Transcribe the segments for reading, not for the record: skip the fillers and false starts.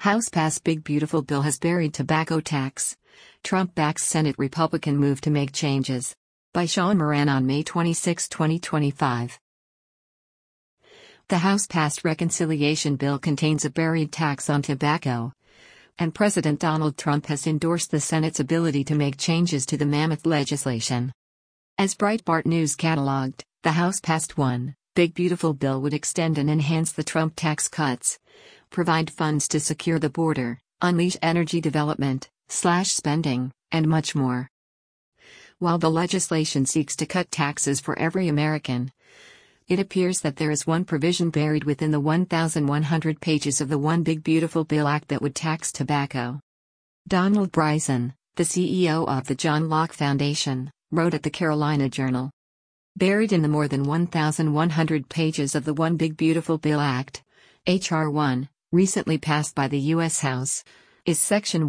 House passed Big Beautiful Bill has buried tobacco tax. Trump backs Senate Republican move to make changes. By Sean Moran on May 26, 2025. The House passed reconciliation bill contains a buried tax on tobacco, and President Donald Trump has endorsed the Senate's ability to make changes to the mammoth legislation. As Breitbart News cataloged, the House passed one Big Beautiful Bill would extend and enhance the Trump tax cuts, provide funds to secure the border, unleash energy development, slash spending, and much more. While the legislation seeks to cut taxes for every American, it appears that there is one provision buried within the 1,100 pages of the One Big Beautiful Bill Act that would tax tobacco. Donald Bryson, the CEO of the John Locke Foundation, wrote at the Carolina Journal. Buried in the more than 1,100 pages of the One Big Beautiful Bill Act, H.R. 1, recently passed by the U.S. House, is Section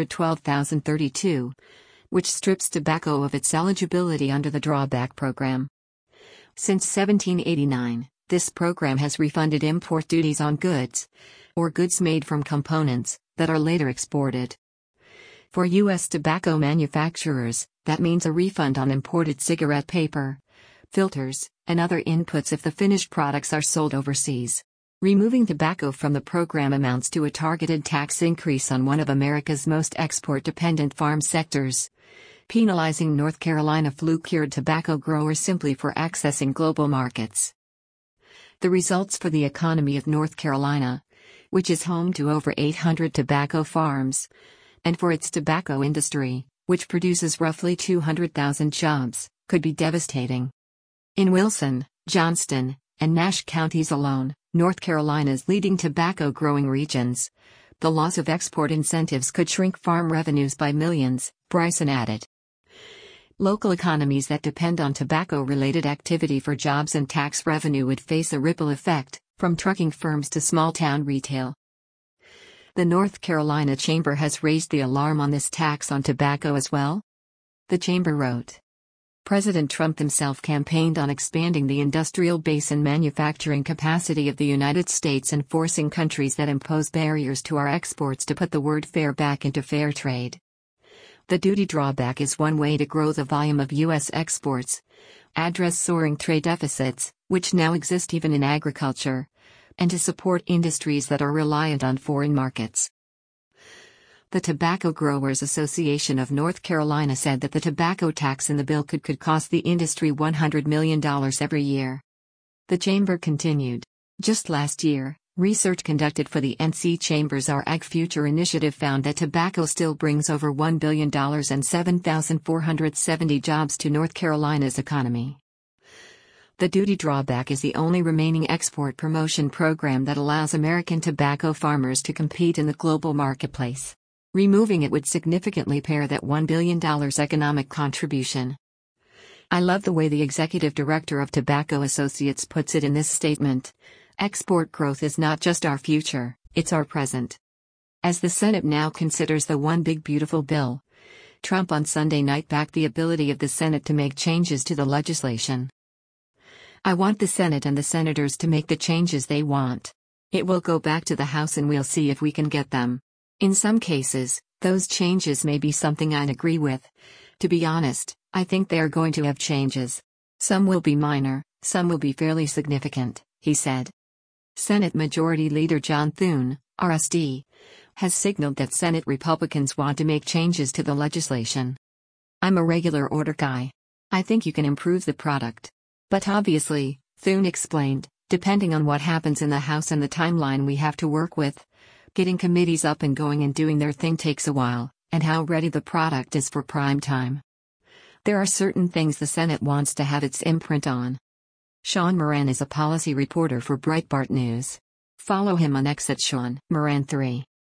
112,032, which strips tobacco of its eligibility under the drawback program. Since 1789, this program has refunded import duties on goods, or goods made from components, that are later exported. For U.S. tobacco manufacturers, that means a refund on imported cigarette paper, filters, and other inputs if the finished products are sold overseas. Removing tobacco from the program amounts to a targeted tax increase on one of America's most export-dependent farm sectors, penalizing North Carolina flue-cured tobacco growers simply for accessing global markets. The results for the economy of North Carolina, which is home to over 800 tobacco farms, and for its tobacco industry, which produces roughly 200,000 jobs, could be devastating. In Wilson, Johnston, and Nash counties alone, North Carolina's leading tobacco-growing regions, the loss of export incentives could shrink farm revenues by millions, Bryson added. Local economies that depend on tobacco-related activity for jobs and tax revenue would face a ripple effect, from trucking firms to small-town retail. The North Carolina Chamber has raised the alarm on this tax on tobacco as well. The Chamber wrote. President Trump himself campaigned on expanding the industrial base and manufacturing capacity of the United States and forcing countries that impose barriers to our exports to put the word fair back into fair trade. The duty drawback is one way to grow the volume of U.S. exports, address soaring trade deficits, which now exist even in agriculture, and to support industries that are reliant on foreign markets. The Tobacco Growers Association of North Carolina said that the tobacco tax in the bill could cost the industry $100 million every year. The Chamber continued. Just last year, research conducted for the NC Chamber's Our Ag Future initiative found that tobacco still brings over $1 billion and 7,470 jobs to North Carolina's economy. The duty drawback is the only remaining export promotion program that allows American tobacco farmers to compete in the global marketplace. Removing it would significantly pare that $1 billion economic contribution. I love the way the executive director of Tobacco Associates puts it in this statement. Export growth is not just our future, it's our present. As the Senate now considers the One Big Beautiful Bill, Trump on Sunday night backed the ability of the Senate to make changes to the legislation. I want the Senate and the senators to make the changes they want. It will go back to the House and we'll see if we can get them. In some cases, those changes may be something I'd agree with. To be honest, I think they are going to have changes. Some will be minor, some will be fairly significant, he said. Senate Majority Leader John Thune, RSD, has signaled that Senate Republicans want to make changes to the legislation. I'm a regular order guy. I think you can improve the product. But obviously, Thune explained, depending on what happens in the House and the timeline we have to work with, getting committees up and going and doing their thing takes a while, and how ready the product is for prime time. There are certain things the Senate wants to have its imprint on. Sean Moran is a policy reporter for Breitbart News. Follow him on X at Sean Moran 3.